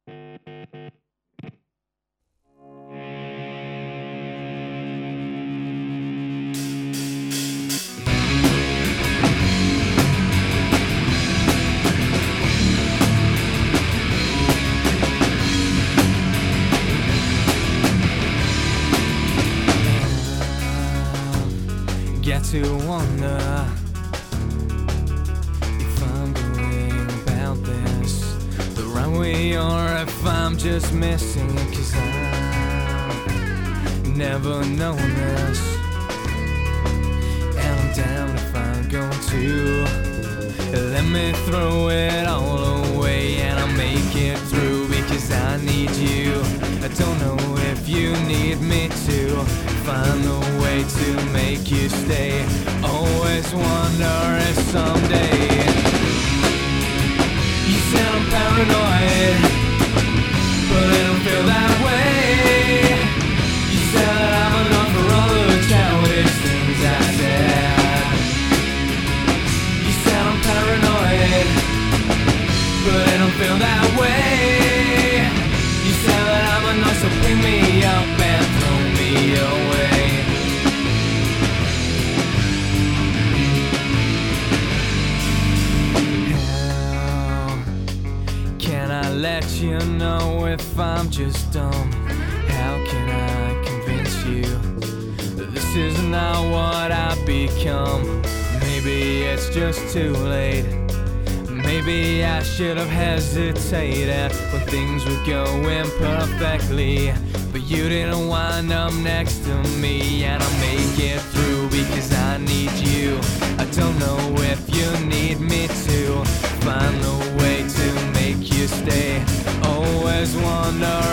Get to wonder if I'm going about this the right way, or if I'm just missing it, 'cause I've never known this, and I'm damned if I'm going to let me throw it all away, and I'll make it through because I need you. I don't know if you need me to find a way to make you stay. Always wonder if someday you said I'm paranoid, but I don't feel that way. You said that I'm enough for all the childish things I said. You said I'm paranoid, but I don't feel that way. You said that I'm enough, so pick me up and throw me away. How can I let you know if I'm just dumb? How can I convince you that this is not what I've become? Maybe it's just too late. Maybe I should have hesitated when things were going perfectly, but you didn't wind up next to me, and I'll make it through because I need you. I don't know if you need me to find a way to make you stay. Always wonder